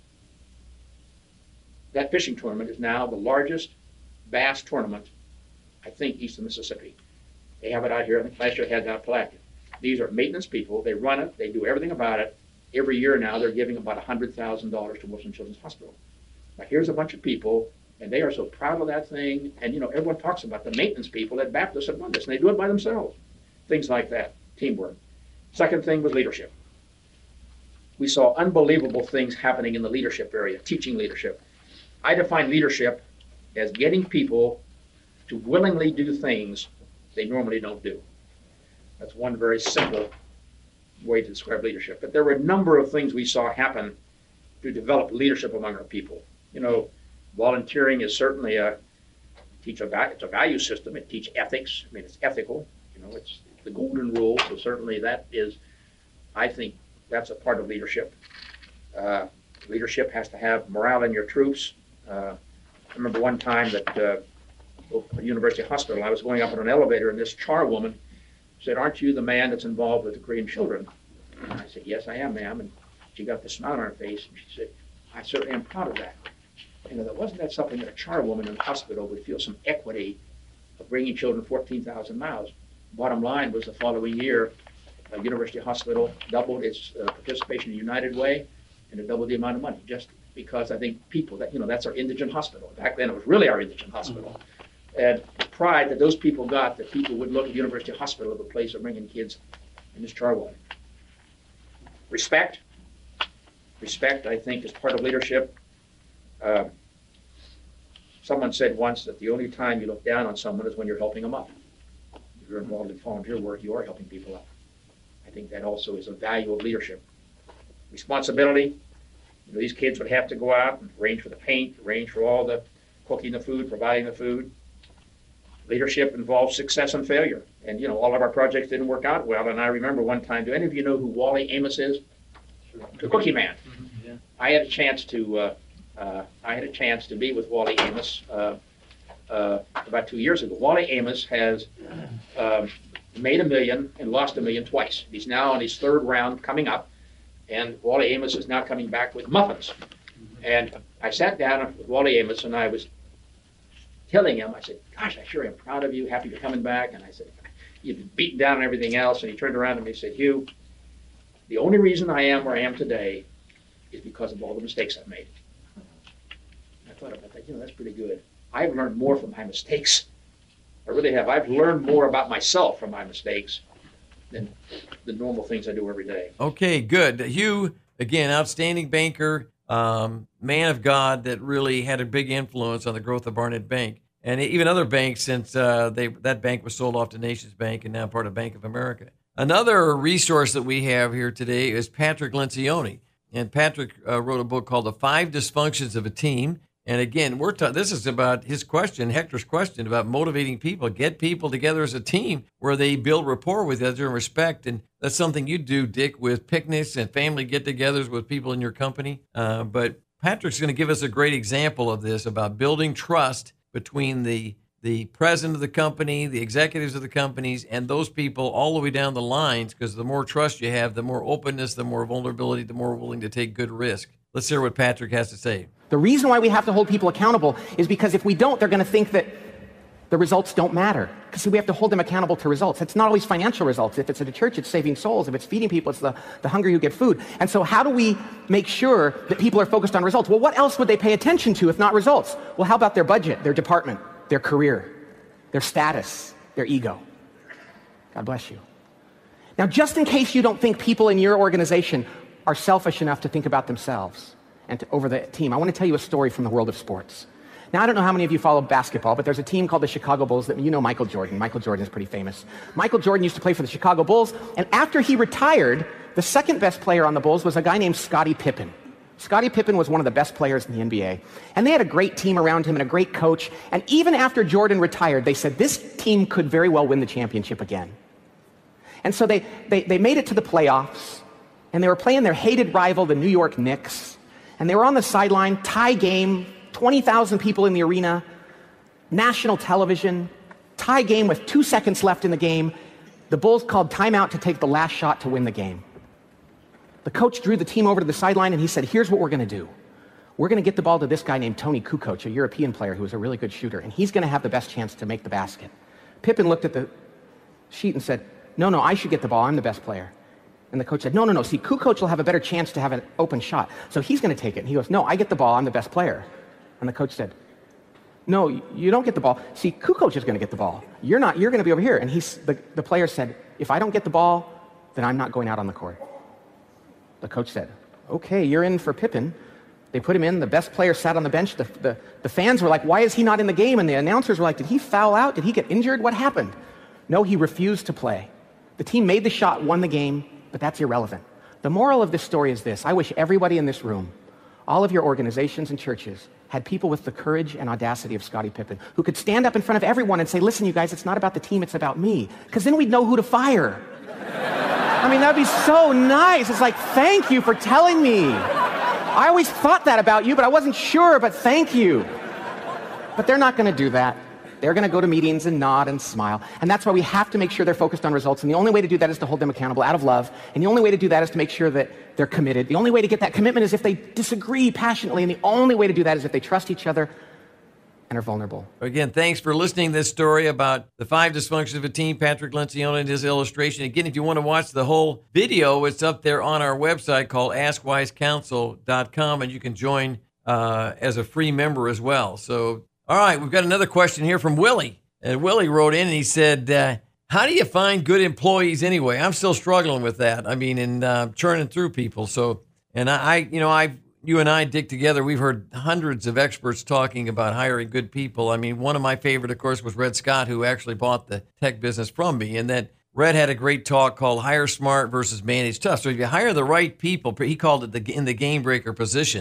S7: That fishing tournament is now the largest bass tournament, I think, east of Mississippi. They have it out here. I think last year they had it out at Palatka. These are maintenance people. They run it. They do everything about it. Every year now they're giving about one hundred thousand dollars to Wilson Children's Hospital. Now here's a bunch of people, and they are so proud of that thing. And, you know, everyone talks about the maintenance people at Baptist that run this, and they do it by themselves. Things like that, teamwork. Second thing was leadership. We saw unbelievable things happening in the leadership area, teaching leadership. I define leadership as getting people to willingly do things they normally don't do. That's one very simple way to describe leadership. But there were a number of things we saw happen to develop leadership among our people. You know, volunteering is certainly a teach a it's a value system. It teaches ethics. I mean, it's ethical. You know, it's the golden rule. So certainly that is, I think, that's a part of leadership. Uh, leadership has to have morale in your troops. Uh, I remember one time that uh, at University Hospital, I was going up in an elevator, and this charwoman said, "Aren't you the man that's involved with the Korean children?" And I said, "Yes, I am, ma'am." And she got the smile on her face, and she said, "I certainly am proud of that." You know, wasn't that something that a charwoman in the hospital would feel some equity of bringing children fourteen thousand miles? Bottom line was the following year, uh, University Hospital doubled its uh, participation in United Way, and it doubled the amount of money, just because I think people, that you know, that's our indigent hospital. Back then it was really our indigent hospital. And the pride that those people got, that people would look at University Hospital as a place of bringing kids in this charwoman. Respect. Respect, I think, is part of leadership. Uh, someone said once that the only time you look down on someone is when you're helping them up. If you're involved in volunteer work, you are helping people up. I think that also is a value of leadership. Responsibility. You know, these kids would have to go out and arrange for the paint, arrange for all the cooking the food, providing the food. Leadership involves success and failure. And, you know, all of our projects didn't work out well. And I remember one time, do any of you know who Wally Amos is? The Cookie Man. Mm-hmm. Yeah. I had a chance to, uh, uh, I had a chance to be with Wally Amos uh, uh, about two years ago. Wally Amos has um, made a million and lost a million twice. He's now on his third round coming up, and Wally Amos is now coming back with muffins. And I sat down with Wally Amos, and I was telling him, I said, gosh, I sure am proud of you, happy you're coming back. And I said, you've been beaten down and everything else. And he turned around to me and said, Hugh, the only reason I am where I am today is because of all the mistakes I've made. I thought about that, you know, that's pretty good. I've learned more from my mistakes. I really have. I've learned more about myself from my mistakes than the normal things I do every day.
S2: Okay, good. Hugh, again, outstanding banker, um, man of God that really had a big influence on the growth of Barnett Bank. And even other banks, since uh, they that bank was sold off to Nations Bank and now part of Bank of America. Another resource that we have here today is Patrick Lencioni. And Patrick uh, wrote a book called The Five Dysfunctions of a Team. And again, we're ta- this is about his question, Hector's question, about motivating people, get people together as a team where they build rapport with each other and respect. And that's something you do, Dick, with picnics and family get-togethers with people in your company. Uh, but Patrick's going to give us a great example of this, about building trust between the the president of the company, the executives of the companies, and those people all the way down the lines, because the more trust you have, the more openness, the more vulnerability, the more willing to take good risk. Let's hear what Patrick has to say.
S8: The reason why we have to hold people accountable is because if we don't, they're going to think that the results don't matter. Because we have to hold them accountable to results. It's not always financial results. If it's at a church, it's saving souls. If it's feeding people, it's the, the hungry who get food. And so how do we make sure that people are focused on results? Well, what else would they pay attention to if not results? Well, how about their budget, their department, their career, their status, their ego? God bless you. Now, just in case you don't think people in your organization are selfish enough to think about themselves and to, over the team, I want to tell you a story from the world of sports. Now, I don't know how many of you follow basketball, but there's a team called the Chicago Bulls that, you know, Michael Jordan. Michael Jordan is pretty famous. Michael Jordan used to play for the Chicago Bulls, and after he retired, the second best player on the Bulls was a guy named Scottie Pippen. Scottie Pippen was one of the best players in the N B A, and they had a great team around him and a great coach, and even after Jordan retired, they said this team could very well win the championship again. And so they, they, they made it to the playoffs, and they were playing their hated rival, the New York Knicks, and they were on the sideline, tie game, twenty thousand people in the arena, national television, tie game with two seconds left in the game. The Bulls called timeout to take the last shot to win the game. The coach drew the team over to the sideline, and he said, here's what we're going to do. We're going to get the ball to this guy named Tony Kukoc, a European player who was a really good shooter, and he's going to have the best chance to make the basket. Pippen looked at the sheet and said, no, no, I should get the ball. I'm the best player. And the coach said, no, no, no. See, Kukoc will have a better chance to have an open shot, so he's going to take it. And he goes, no, I get the ball. I'm the best player. And the coach said, no, you don't get the ball. See, Kukoc is going to get the ball. You're not. You're going to be over here. And he's, the, the player said, if I don't get the ball, then I'm not going out on the court. The coach said, okay, you're in for Pippen. They put him in. The best player sat on the bench. The, the, the fans were like, why is he not in the game? And the announcers were like, did he foul out? Did he get injured? What happened? No, he refused to play. The team made the shot, won the game, but that's irrelevant. The moral of this story is this. I wish everybody in this room, all of your organizations and churches, had people with the courage and audacity of Scottie Pippen, who could stand up in front of everyone and say, listen, you guys, it's not about the team, it's about me. Because then we'd know who to fire. I mean, that'd be so nice. It's like, thank you for telling me. I always thought that about you, but I wasn't sure, but thank you. But they're not going to do that. They're going to go to meetings and nod and smile. And that's why we have to make sure they're focused on results. And the only way to do that is to hold them accountable out of love. And the only way to do that is to make sure that they're committed. The only way to get that commitment is if they disagree passionately. And the only way to do that is if they trust each other and are vulnerable.
S2: Again, thanks for listening to this story about the five dysfunctions of a team, Patrick Lencioni and his illustration. Again, if you want to watch the whole video, it's up there on our website called ask wise counsel dot com, and you can join uh, as a free member as well. So, all right, we've got another question here from Willie. And Willie wrote in and he said, uh, how do you find good employees anyway? I'm still struggling with that. I mean, and uh, churning through people. So, and I, I you know, I've, you and I, Dick, together, we've heard hundreds of experts talking about hiring good people. I mean, one of my favorite, of course, was Red Scott, who actually bought the tech business from me. And then Red had a great talk called Hire Smart versus Manage Tough. So if you hire the right people, he called it the in the game breaker positions,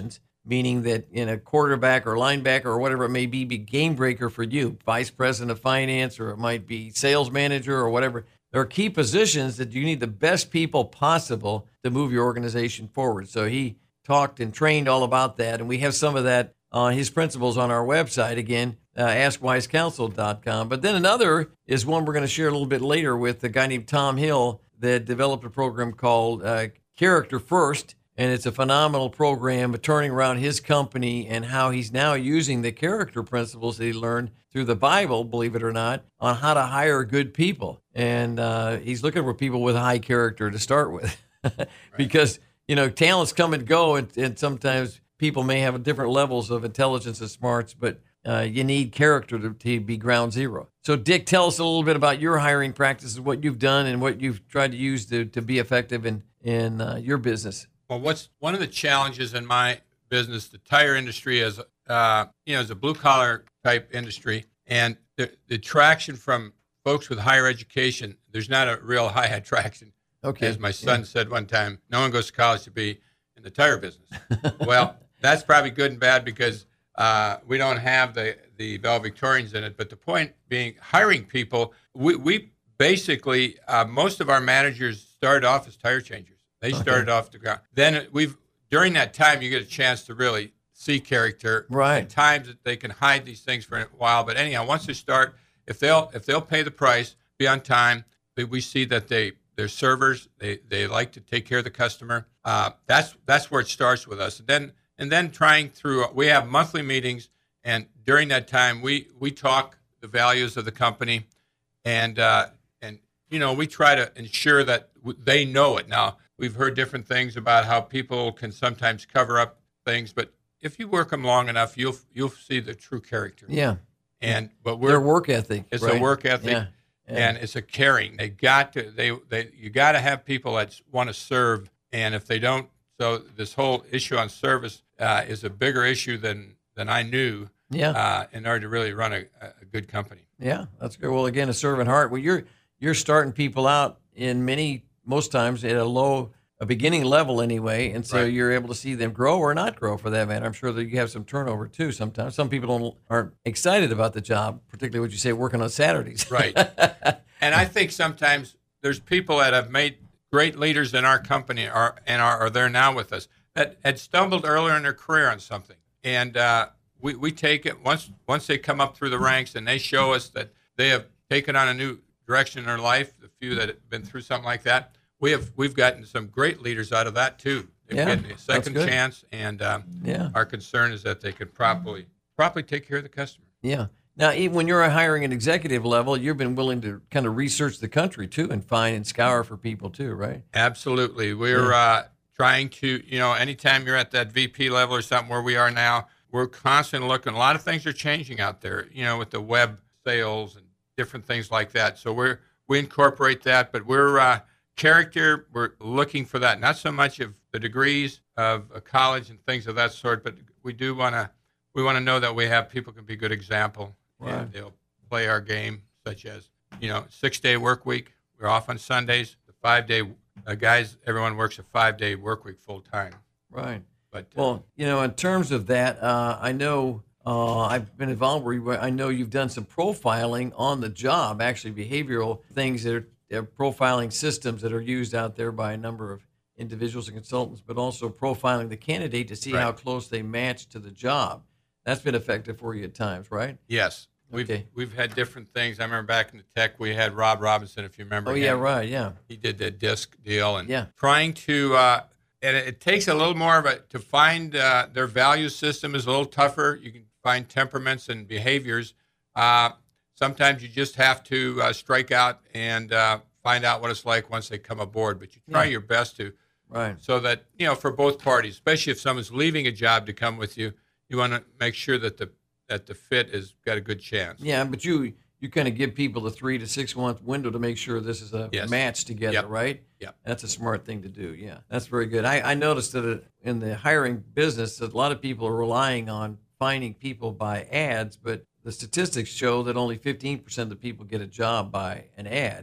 S2: meaning that in a quarterback or linebacker or whatever it may be, be game breaker for you, vice president of finance, or it might be sales manager or whatever. There are key positions that you need the best people possible to move your organization forward. So he talked and trained all about that, and we have some of that on his principles on our website, again, uh, ask wise counsel dot com. But then another is one we're going to share a little bit later with a guy named Tom Hill that developed a program called uh, Character First, and it's a phenomenal program turning around his company and how he's now using the character principles that he learned through the Bible, believe it or not, on how to hire good people. And uh, he's looking for people with high character to start with because, you know, talents come and go, and, and sometimes people may have different levels of intelligence and smarts, but uh, you need character to, to be ground zero. So, Dick, tell us a little bit about your hiring practices, what you've done, and what you've tried to use to, to be effective in, in uh, your business.
S3: Well, what's one of the challenges in my business, the tire industry is, uh, you know, is a blue collar type industry, and the, the traction from folks with higher education, there's not a real high attraction.
S2: Okay.
S3: As my son
S2: yeah.
S3: said one time, no one goes to college to be in the tire business. Well, that's probably good and bad because uh, we don't have the, the valedictorians in it. But the point being, hiring people, we, we basically, uh, most of our managers started off as tire changers. They started okay. off the ground. Then we've during that time, you get a chance to really see character.
S2: Right.
S3: At times that they can hide these things for a while, but anyhow, once they start, if they'll if they'll pay the price, be on time, we see that they they're servers. They they like to take care of the customer. Uh, that's that's where it starts with us. And then and then trying through. We have monthly meetings, and during that time, we we talk the values of the company, and uh, and you know we try to ensure that they know it. Now, we've heard different things about how people can sometimes cover up things, but if you work them long enough, you'll you'll see the true character.
S2: Yeah.
S3: And but we're
S2: their work ethic.
S3: It's
S2: right?
S3: a work ethic,
S2: yeah. Yeah.
S3: and it's a caring. They got to they they you got to have people that want to serve, and if they don't, so this whole issue on service uh, is a bigger issue than than I knew.
S2: Yeah.
S3: Uh, in order to really run a, a good company.
S2: Yeah, that's good. Well, again, a servant heart. Well, you're you're starting people out in many most times at a low. A beginning level anyway, and so
S3: right.
S2: you're able to see them grow or not grow for that matter. I'm sure that you have some turnover too sometimes. Some people don't, aren't excited about the job, particularly what you say, working on Saturdays.
S3: Right. And I think sometimes there's people that have made great leaders in our company are, and are, are there now with us that had stumbled earlier in their career on something. And uh, we, we take it, once once they come up through the ranks and they show us that they have taken on a new direction in their life, the few that have been through something like that, We have we've gotten some great leaders out of that too. They've
S2: yeah,
S3: gotten a second chance, and um,
S2: yeah.
S3: our concern is that they can properly properly take care of the customer.
S2: Yeah. Now, even when you're hiring an executive level, you've been willing to kind of research the country too, and find and scour for people too, right?
S3: Absolutely. We're
S2: yeah.
S3: uh, trying to, you know, anytime you're at that V P level or something where we are now, we're constantly looking. A lot of things are changing out there, you know, with the web sales and different things like that. So we're we incorporate that, but we're uh, character, we're looking for that. Not so much of the degrees of a college and things of that sort, but we do want to we want to know that we have people can be a good example.
S2: Right.
S3: And they'll play our game, such as, you know, six-day work week. We're off on Sundays. The five-day, uh, guys, everyone works a five-day work week full-time.
S2: Right.
S3: But uh,
S2: well, you know, in terms of that, uh, I know uh, I've been involved where you, I know you've done some profiling on the job, actually behavioral things that are They're profiling systems that are used out there by a number of individuals and consultants, but also profiling the candidate to see
S3: right.
S2: how close they match to the job. That's been effective for you at times, right?
S3: Yes. We've
S2: okay.
S3: we've had different things. I remember back in the tech, we had Rob Robinson, if you remember.
S2: Oh,
S3: him.
S2: yeah, right, yeah.
S3: He did the disc deal. And
S2: yeah.
S3: trying to, uh, and it, it takes a little more of a, to find uh, their value system is a little tougher. You can find temperaments and behaviors. Uh, sometimes you just have to uh, strike out and uh, find out what it's like once they come aboard, but you try yeah. your best to,
S2: right?
S3: So that, you know, for both parties, especially if someone's leaving a job to come with you, you want to make sure that the that the fit has got a good chance.
S2: Yeah, but you you kind of give people the three to six month window to make sure this is a
S3: yes.
S2: match together,
S3: yep.
S2: right?
S3: Yeah,
S2: that's a smart thing to do. Yeah, that's very good. I, I noticed that in the hiring business, that a lot of people are relying on finding people by ads, but the statistics show that only fifteen percent of the people get a job by an ad.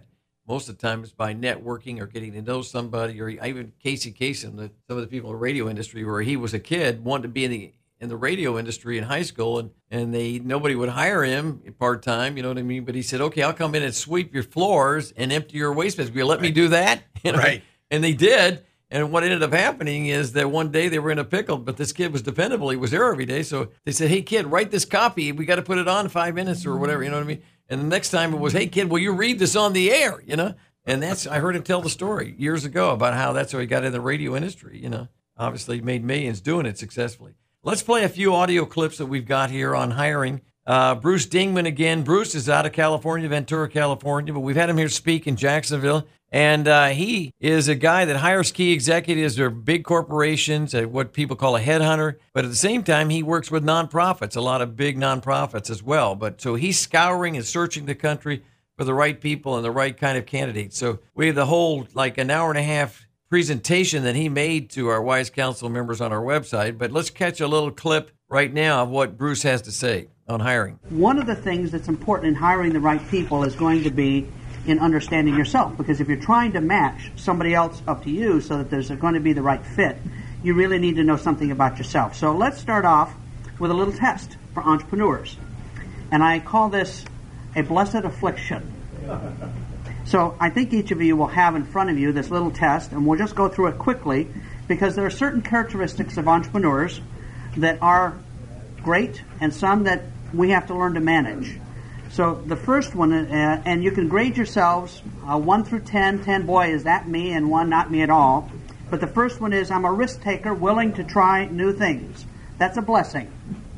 S2: most of the time it's by networking or getting to know somebody, or even Casey Kasem, the, some of the people in the radio industry, where he was a kid, wanted to be in the in the radio industry in high school, and, and they nobody would hire him part-time, you know what I mean? But he said, okay, I'll come in and sweep your floors and empty your waste bins. Will you let me do that? You know?
S3: Right.
S2: And they did. And what ended up happening is that one day they were in a pickle, but this kid was dependable. He was there every day. So they said, hey, kid, write this copy. We got to put it on in five minutes or whatever, you know what I mean? And the next time it was, hey, kid, will you read this on the air, you know? And that's, I heard him tell the story years ago about how that's how he got in the radio industry, you know? Obviously, he made millions doing it successfully. Let's play a few audio clips that we've got here on hiring. Uh, Bruce Dingman again. Bruce is out of California, Ventura, California, but we've had him here speak in Jacksonville. And uh, he is a guy that hires key executives or big corporations, uh, what people call a headhunter. But at the same time, he works with nonprofits, a lot of big nonprofits as well. But so he's scouring and searching the country for the right people and the right kind of candidates. So we have the whole, like an hour and a half presentation that he made to our Wise Counsel members on our website. But let's catch a little clip right now of what Bruce has to say on hiring.
S9: One of the things that's important in hiring the right people is going to be in understanding yourself, because if you're trying to match somebody else up to you so that there's going to be the right fit, you really need to know something about yourself. So let's start off with a little test for entrepreneurs. And I call this a blessed affliction. So I think each of you will have in front of you this little test, and we'll just go through it quickly, because there are certain characteristics of entrepreneurs that are great and some that we have to learn to manage. So the first one, uh, and you can grade yourselves uh, one through ten. ten, boy, is that me, and one, not me at all. But the first one is, I'm a risk taker, willing to try new things. That's a blessing.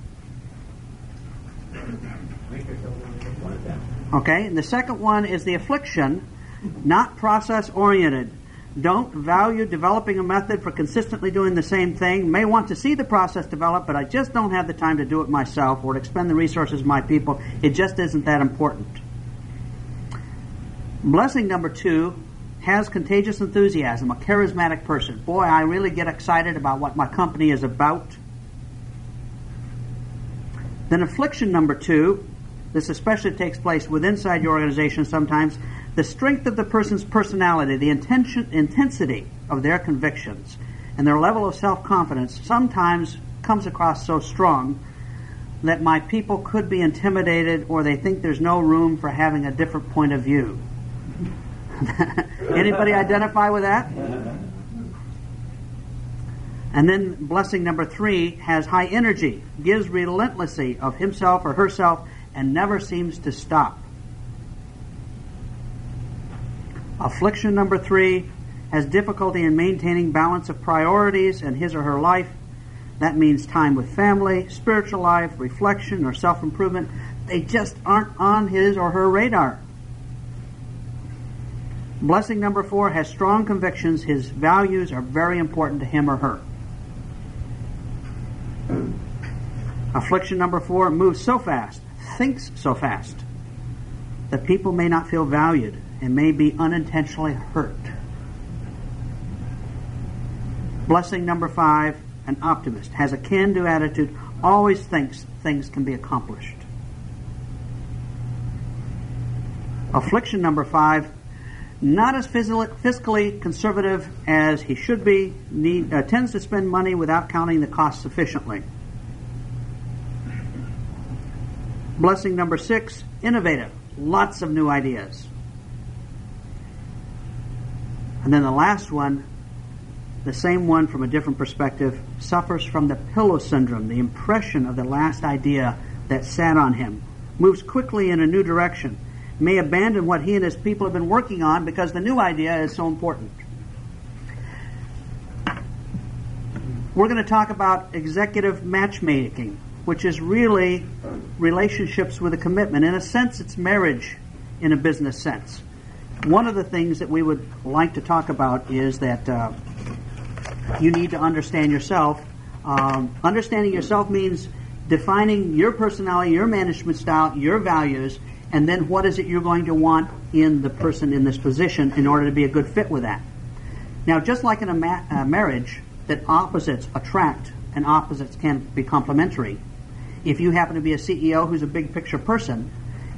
S9: Okay, and the second one is the affliction, not process-oriented. Don't value developing a method for consistently doing the same thing. May want to see the process develop, but I just don't have the time to do it myself or to expend the resources of my people. It just isn't that important. Blessing number two, has contagious enthusiasm, a charismatic person. Boy, I really get excited about what my company is about. Then affliction number two, this especially takes place within inside your organization sometimes, the strength of the person's personality, the intention, intensity of their convictions, and their level of self-confidence sometimes comes across so strong that my people could be intimidated, or they think there's no room for having a different point of view. Anybody identify with that? And then blessing number three, has high energy, gives relentlessly of himself or herself, and never seems to stop. Affliction number three, has difficulty in maintaining balance of priorities in his or her life. That means time with family, spiritual life, reflection, or self-improvement. They just aren't on his or her radar. Blessing number four, has strong convictions. His values are very important to him or her. Affliction number four, moves so fast, thinks so fast, that people may not feel valued and may be unintentionally hurt. Blessing number five, an optimist, has a can-do attitude, always thinks things can be accomplished. Affliction number five, not as fiscally conservative as he should be, need, uh, tends to spend money without counting the cost sufficiently. Blessing number six, innovative, lots of new ideas. And then the last one, the same one from a different perspective, suffers from the pillow syndrome, the impression of the last idea that sat on him, moves quickly in a new direction, may abandon what he and his people have been working on because the new idea is so important. We're going to talk about executive matchmaking, which is really relationships with a commitment. In a sense, it's marriage in a business sense. One of the things that we would like to talk about is that uh, you need to understand yourself. Um, understanding yourself means defining your personality, your management style, your values, and then what is it you're going to want in the person in this position in order to be a good fit with that. Now, just like in a ma- uh, marriage, that opposites attract and opposites can be complementary. If you happen to be a C E O who's a big picture person,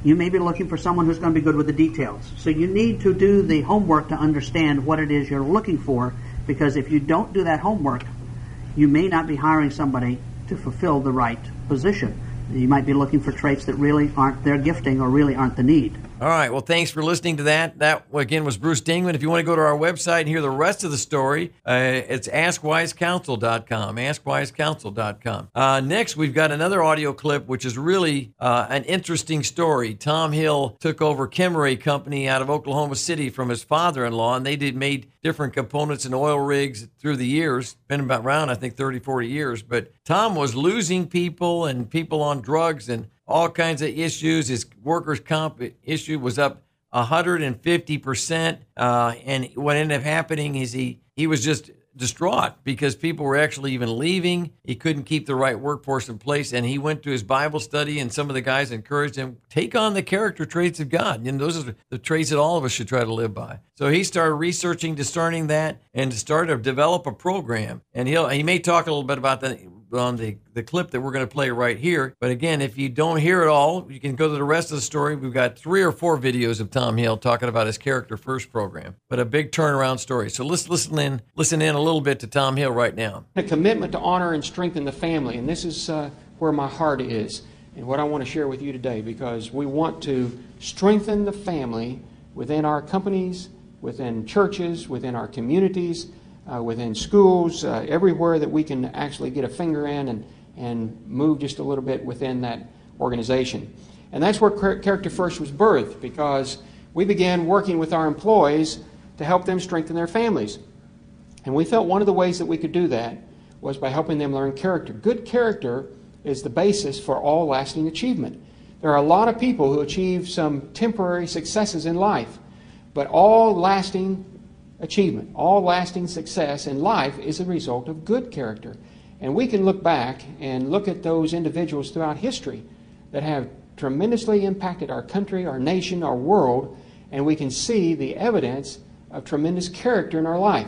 S9: You may be looking for someone who's going to be good with the details. So you need to do the homework to understand what it is you're looking for, because if you don't do that homework, you may not be hiring somebody to fulfill the right position. You might be looking for traits that really aren't their gifting or really aren't the need.
S2: All right. Well, thanks for listening to that. That, again, was Bruce Dingman. If you want to go to our website and hear the rest of the story, uh, it's ask wise counsel dot com, ask wise counsel dot com. Uh, next, we've got another audio clip, which is really uh, an interesting story. Tom Hill took over Chemeray Company out of Oklahoma City from his father-in-law, and they did made different components and oil rigs through the years. Been about around, I think, thirty, forty years. But Tom was losing people and people on drugs and all kinds of issues. His workers' comp issue was up one hundred fifty percent. Uh, and what ended up happening is he, he was just distraught because people were actually even leaving. He couldn't keep the right workforce in place. And he went to his Bible study, and some of the guys encouraged him, take on the character traits of God. And those are the traits that all of us should try to live by. So he started researching, discerning that, and started to develop a program. And he'll, he may talk a little bit about that on the, the clip that we're going to play right here. But again, if you don't hear it all, you can go to the rest of the story. We've got three or four videos of Tom Hill talking about his Character First program, but a big turnaround story. So let's listen in, listen in a little bit to Tom Hill right now.
S4: A commitment to honor and strengthen the family, and this is uh, where my heart is and what I want to share with you today, because we want to strengthen the family within our companies, within churches, within our communities, Uh, within schools, uh, everywhere that we can actually get a finger in and, and move just a little bit within that organization. And that's where Character First was birthed, because we began working with our employees to help them strengthen their families. And we felt one of the ways that we could do that was by helping them learn character. Good character is the basis for all lasting achievement. There are a lot of people who achieve some temporary successes in life, but all lasting achievement, all lasting success in life is a result of good character. And we can look back and look at those individuals throughout history that have tremendously impacted our country, our nation, our world, and we can see the evidence of tremendous character in our life.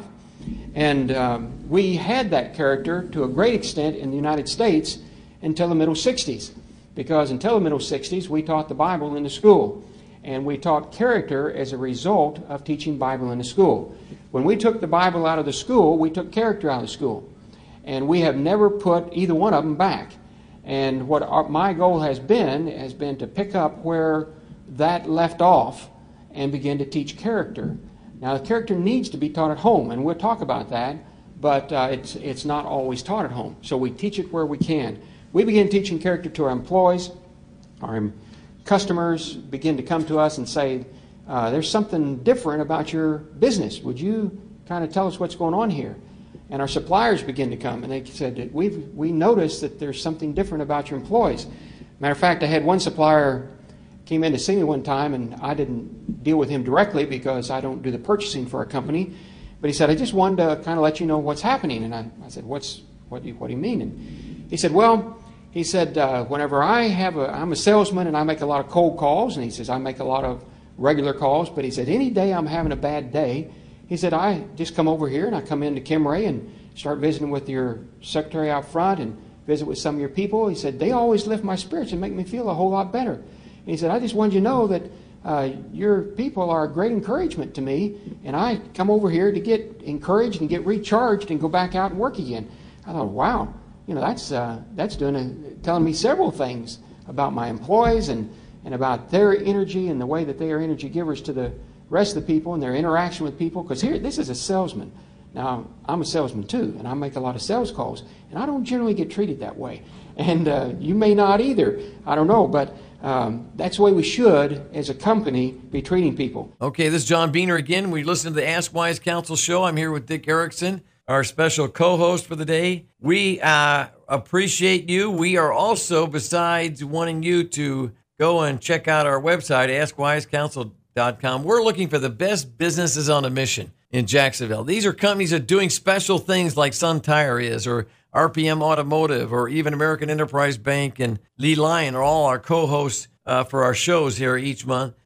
S4: And um, we had that character to a great extent in the United States until the middle sixties, because until the middle sixties we taught the Bible in the school. And we taught character as a result of teaching Bible in the school. When we took the Bible out of the school, we took character out of the school. And we have never put either one of them back. And what our, my goal has been, has been to pick up where that left off and begin to teach character. Now, the character needs to be taught at home, and we'll talk about that, but uh, it's, it's not always taught at home. So we teach it where we can. We begin teaching character to our employees, our employees. Customers begin to come to us and say, uh, there's something different about your business. Would you kind of tell us what's going on here? And our suppliers begin to come, and they said, we've we noticed that there's something different about your employees. Matter of fact, I had one supplier came in to see me one time, and I didn't deal with him directly because I don't do the purchasing for our company. But he said, I just wanted to kind of let you know what's happening. And I, I said, what's what do you, what do you mean? And he said, well, He said, uh, whenever I have a, I'm a salesman and I make a lot of cold calls, and he says, I make a lot of regular calls, but he said, any day I'm having a bad day, he said, I just come over here and I come into Chemeray and start visiting with your secretary out front and visit with some of your people. He said, they always lift my spirits and make me feel a whole lot better. And he said, I just wanted you to know that uh, your people are a great encouragement to me, and I come over here to get encouraged and get recharged and go back out and work again. I thought, wow. You know, that's uh, that's doing a, telling me several things about my employees and, and about their energy and the way that they are energy givers to the rest of the people and their interaction with people. Because here, this is a salesman. Now, I'm a salesman too, and I make a lot of sales calls, and I don't generally get treated that way. And uh, you may not either. I don't know, but um, that's the way we should, as a company, be treating people.
S2: Okay, this is John Beener again. We listen to the Ask Wise Counsel show. I'm here with Dick Erickson, our special co-host for the day. We uh, appreciate you. We are also, besides wanting you to go and check out our website, ask wise counsel dot com, we're looking for the best businesses on a mission in Jacksonville. These are companies that are doing special things like Sun Tire is, or R P M Automotive, or even American Enterprise Bank and Lee Lyon are all our co-hosts uh, for our shows here each month.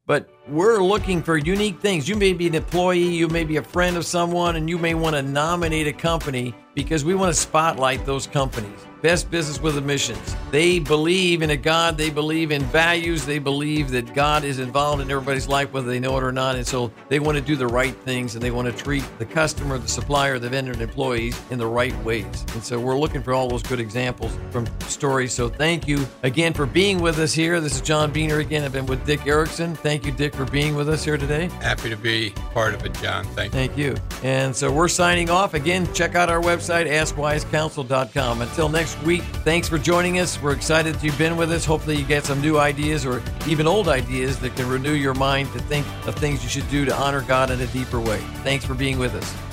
S2: But we're looking for unique things. You may be an employee, you may be a friend of someone, and you may want to nominate a company because we want to spotlight those companies. Best Business with a Missions. They believe in a God. They believe in values. They believe that God is involved in everybody's life, whether they know it or not. And so they want to do the right things, and they want to treat the customer, the supplier, the vendor, and employees in the right ways. And so we're looking for all those good examples from stories. So thank you again for being with us here. This is John Beener again. I've been with Dick Erickson. Thank you, Dick, for being with us here today.
S3: Happy to be part of it, John. Thank you.
S2: Thank you. And so we're signing off. Again, check out our website, ask wise counsel dot com. Until next week, thanks for joining us. We're excited that you've been with us. Hopefully you get some new ideas or even old ideas that can renew your mind to think of things you should do to honor God in a deeper way. Thanks for being with us.